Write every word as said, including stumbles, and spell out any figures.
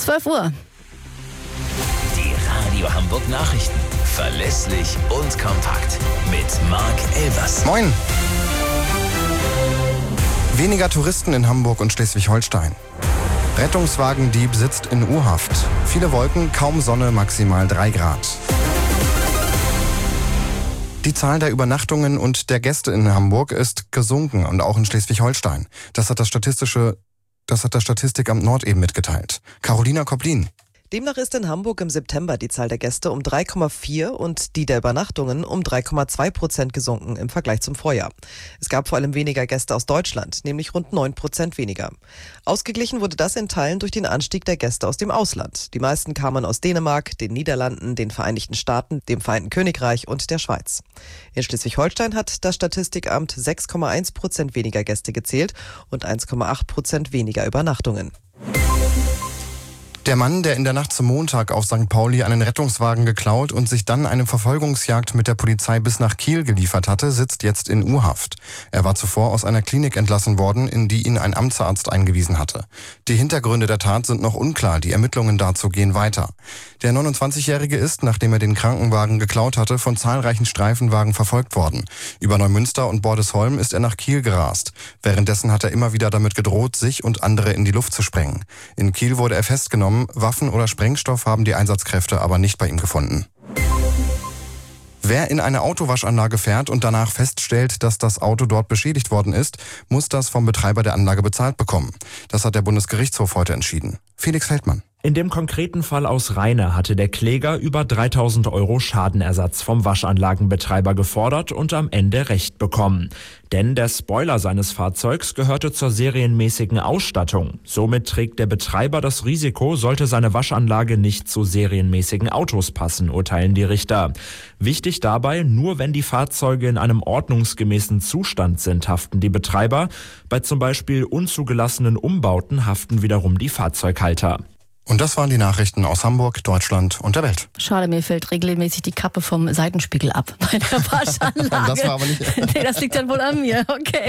zwölf Uhr. Die Radio Hamburg Nachrichten. Verlässlich und kompakt. Mit Marc Elvers. Moin. Weniger Touristen in Hamburg und Schleswig-Holstein. Rettungswagendieb sitzt in U-Haft. Viele Wolken, kaum Sonne, maximal drei Grad. Die Zahl der Übernachtungen und der Gäste in Hamburg ist gesunken und auch in Schleswig-Holstein. Das hat das Statistische, das hat das Statistikamt Nord eben mitgeteilt. Carolina Koplin. Demnach ist in Hamburg im September die Zahl der Gäste um drei Komma vier und die der Übernachtungen um drei Komma zwei Prozent gesunken im Vergleich zum Vorjahr. Es gab vor allem weniger Gäste aus Deutschland, nämlich rund neun Prozent weniger. Ausgeglichen wurde das in Teilen durch den Anstieg der Gäste aus dem Ausland. Die meisten kamen aus Dänemark, den Niederlanden, den Vereinigten Staaten, dem Vereinigten Königreich und der Schweiz. In Schleswig-Holstein hat das Statistikamt sechs Komma eins Prozent weniger Gäste gezählt und eins Komma acht Prozent weniger Übernachtungen. Der Mann, der in der Nacht zum Montag auf Sankt Pauli einen Rettungswagen geklaut und sich dann eine Verfolgungsjagd mit der Polizei bis nach Kiel geliefert hatte, sitzt jetzt in U-Haft. Er war zuvor aus einer Klinik entlassen worden, in die ihn ein Amtsarzt eingewiesen hatte. Die Hintergründe der Tat sind noch unklar, die Ermittlungen dazu gehen weiter. Der neunundzwanzigjährige ist, nachdem er den Krankenwagen geklaut hatte, von zahlreichen Streifenwagen verfolgt worden. Über Neumünster und Bordesholm ist er nach Kiel gerast. Währenddessen hat er immer wieder damit gedroht, sich und andere in die Luft zu sprengen. In Kiel wurde er festgenommen. Waffen oder Sprengstoff haben die Einsatzkräfte aber nicht bei ihm gefunden. Wer in eine Autowaschanlage fährt und danach feststellt, dass das Auto dort beschädigt worden ist, muss das vom Betreiber der Anlage bezahlt bekommen. Das hat der Bundesgerichtshof heute entschieden. Felix Feldmann. In dem konkreten Fall aus Rheine hatte der Kläger über dreitausend Euro Schadenersatz vom Waschanlagenbetreiber gefordert und am Ende Recht bekommen. Denn der Spoiler seines Fahrzeugs gehörte zur serienmäßigen Ausstattung. Somit trägt der Betreiber das Risiko, sollte seine Waschanlage nicht zu serienmäßigen Autos passen, urteilen die Richter. Wichtig dabei, nur wenn die Fahrzeuge in einem ordnungsgemäßen Zustand sind, haften die Betreiber. Bei zum Beispiel unzugelassenen Umbauten haften wiederum die Fahrzeughalter. Und das waren die Nachrichten aus Hamburg, Deutschland und der Welt. Schade, mir fällt regelmäßig die Kappe vom Seitenspiegel ab bei der Waschanlage. Das war aber nicht... Nee, das liegt dann wohl an mir. Okay.